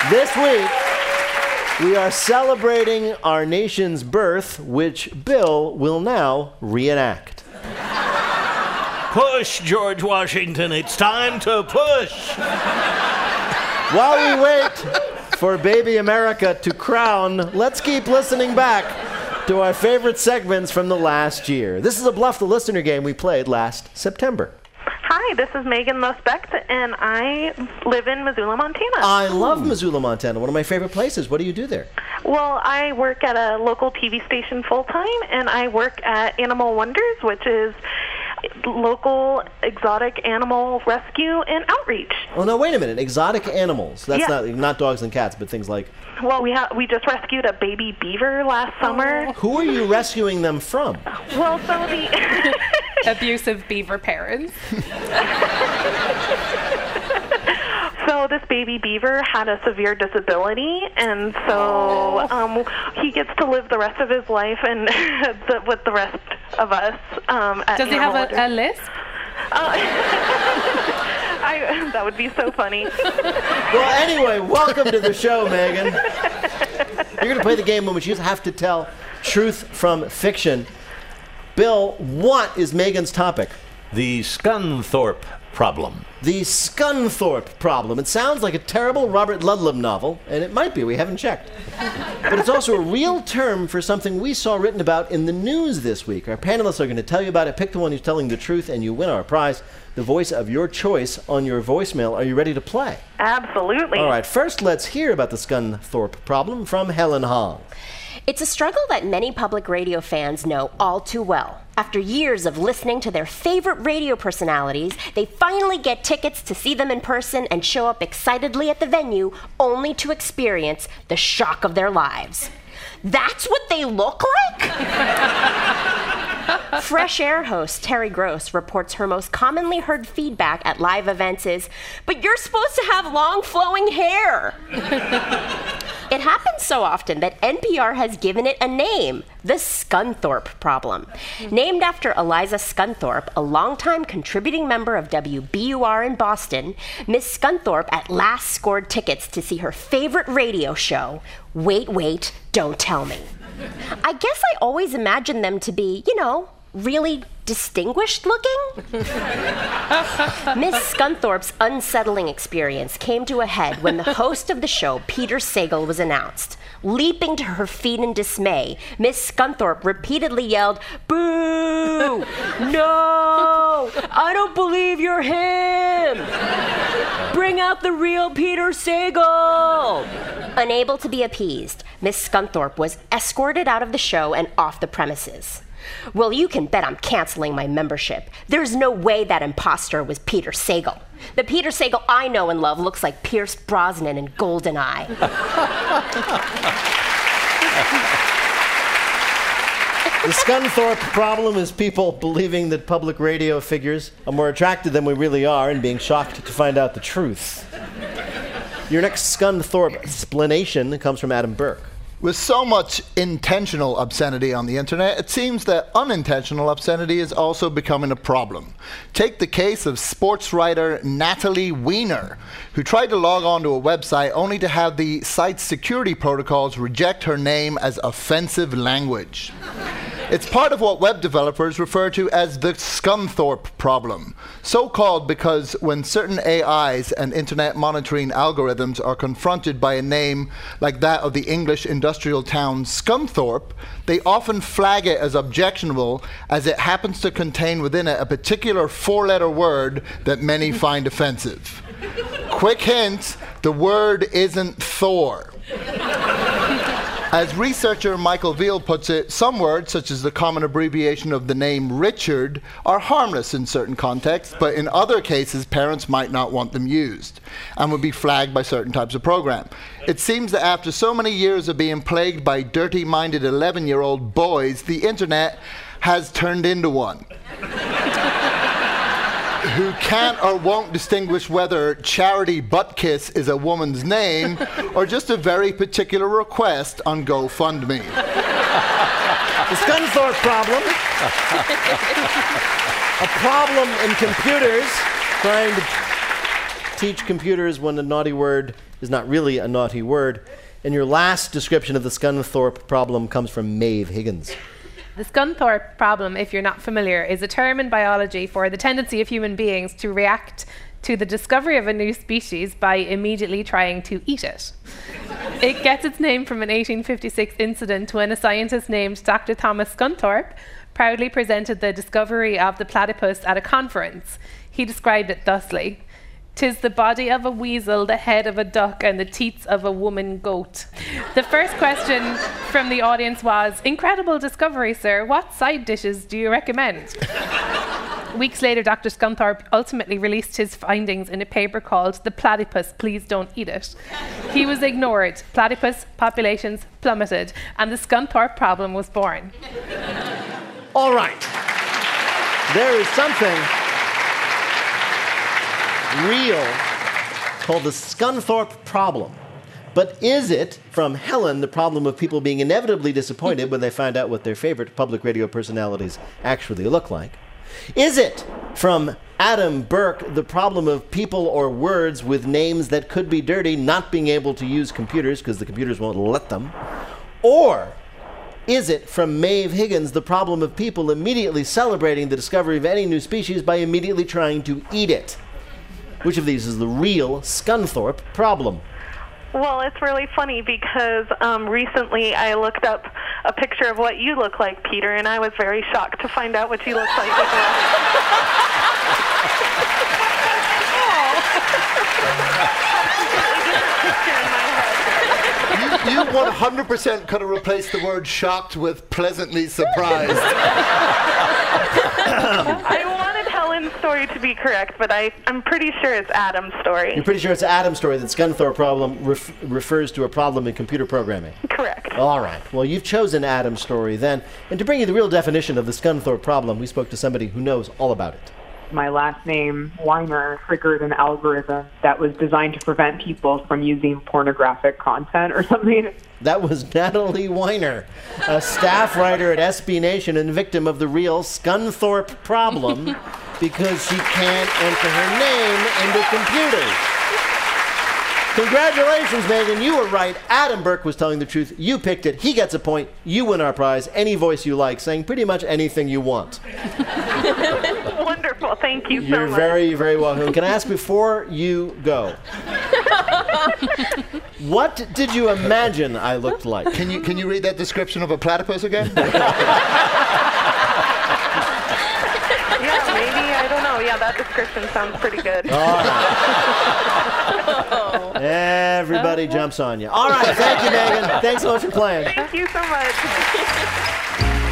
This week, we are celebrating our nation's birth, which Bill will now reenact. Push, George Washington. It's time to push. While we wait for baby America to crown, let's keep listening back to our favorite segments from the last year. This is a Bluff the Listener game we played last September. Hi, this is Megan Losbecht, and I live in Missoula, Montana. I love Missoula, Montana. One of my favorite places. What do you do there? Well, I work at a local TV station full-time, and I work at Animal Wonders, which is local exotic animal rescue and outreach. Oh, no, wait a minute. Exotic animals. That's Yeah. not dogs and cats, but things like... Well, we just rescued a baby beaver last summer. Who are you rescuing them from? Well, so the... Abusive beaver parents. So this baby beaver had a severe disability, and so he gets to live the rest of his life and with the rest of us. Does he have a lisp? That would be so funny. Well, anyway, welcome to the show, Megan. You're going to play the game in which you have to tell truth from fiction. Bill, what is Megan's topic? The Scunthorpe problem. The Scunthorpe problem. It sounds like a terrible Robert Ludlum novel, and it might be. We haven't checked. But it's also a real term for something we saw written about in the news this week. Our panelists are going to tell you about it. Pick the one who's telling the truth, and you win our prize, the voice of your choice on your voicemail. Are you ready to play? Absolutely. All right, first let's hear about the Scunthorpe problem from Helen Hong. It's a struggle that many public radio fans know all too well. After years of listening to their favorite radio personalities, they finally get tickets to see them in person and show up excitedly at the venue, only to experience the shock of their lives. That's what they look like? Fresh Air host Terry Gross reports her most commonly heard feedback at live events is, "But you're supposed to have long flowing hair." It happens so often that NPR has given it a name, the Scunthorpe problem. Named after Eliza Scunthorpe, a longtime contributing member of WBUR in Boston, Miss Scunthorpe at last scored tickets to see her favorite radio show, Wait, Wait, Don't Tell Me. I guess I always imagined them to be, really distinguished looking? Miss Scunthorpe's unsettling experience came to a head when the host of the show, Peter Sagal, was announced. Leaping to her feet in dismay, Miss Scunthorpe repeatedly yelled, "Boo! No! I don't believe you're him! Bring out the real Peter Sagal!" Unable to be appeased, Miss Scunthorpe was escorted out of the show and off the premises. "Well, you can bet I'm canceling my membership. There's no way that imposter was Peter Sagal. The Peter Sagal I know and love looks like Pierce Brosnan in GoldenEye." The Scunthorpe problem is people believing that public radio figures are more attractive than we really are and being shocked to find out the truth. Your next Scunthorpe explanation comes from Adam Burke. With so much intentional obscenity on the internet, it seems that unintentional obscenity is also becoming a problem. Take the case of sports writer Natalie Weiner, who tried to log on to a website only to have the site's security protocols reject her name as offensive language. It's part of what web developers refer to as the Scunthorpe problem, so called because when certain AIs and internet monitoring algorithms are confronted by a name like that of the English industrial town Scunthorpe, they often flag it as objectionable as it happens to contain within it a particular four-letter word that many find offensive. Quick hint, the word isn't Thor. As researcher Michael Veal puts it, some words, such as the common abbreviation of the name Richard, are harmless in certain contexts, but in other cases, parents might not want them used and would be flagged by certain types of program. It seems that after so many years of being plagued by dirty-minded 11-year-old boys, the internet has turned into one. Who can't or won't distinguish whether Charity Buttkiss is a woman's name or just a very particular request on GoFundMe. The Scunthorpe problem. A problem in computers trying to teach computers when a naughty word is not really a naughty word. And your last description of the Scunthorpe problem comes from Maeve Higgins. The Scunthorpe problem, if you're not familiar, is a term in biology for the tendency of human beings to react to the discovery of a new species by immediately trying to eat it. It gets its name from an 1856 incident when a scientist named Dr. Thomas Scunthorpe proudly presented the discovery of the platypus at a conference. He described it thusly: "'Tis the body of a weasel, the head of a duck, and the teats of a woman goat." The first question from the audience was, "Incredible discovery, sir. What side dishes do you recommend?" Weeks later, Dr. Scunthorpe ultimately released his findings in a paper called The Platypus, Please Don't Eat It. He was ignored. Platypus populations plummeted, and the Scunthorpe problem was born. All right. There is something real called the Scunthorpe problem. But is it, from Helen, the problem of people being inevitably disappointed when they find out what their favorite public radio personalities actually look like? Is it, from Adam Burke, the problem of people or words with names that could be dirty not being able to use computers because the computers won't let them? Or is it, from Maeve Higgins, the problem of people immediately celebrating the discovery of any new species by immediately trying to eat it? Which of these is the real Scunthorpe problem? Well, it's really funny because recently I looked up a picture of what you look like, Peter, and I was very shocked to find out what you look like as well. You 100% could have replaced the word shocked with pleasantly surprised. I wanted Helen's story to be correct, but I'm pretty sure it's Adam's story. You're pretty sure it's Adam's story that Scunthorpe problem refers to a problem in computer programming? Correct. All right. Well, you've chosen Adam's story then. And to bring you the real definition of the Scunthorpe problem, we spoke to somebody who knows all about it. My last name, Weiner, triggered an algorithm that was designed to prevent people from using pornographic content or something. That was Natalie Weiner, a staff writer at SB Nation and victim of the real Scunthorpe problem because she can't enter her name into computers. Congratulations, Megan. You were right. Adam Burke was telling the truth. You picked it. He gets a point. You win our prize. Any voice you like, saying pretty much anything you want. Wonderful. Thank you so You're much. very, very welcome. Can I ask before you go, what did you imagine I looked like? Can you read that description of a platypus again? Yeah, maybe. I don't know. Yeah, that description sounds pretty good. All right. Everybody jumps on you. All right. Thank you, Megan. Thanks so much for playing. Thank you so much.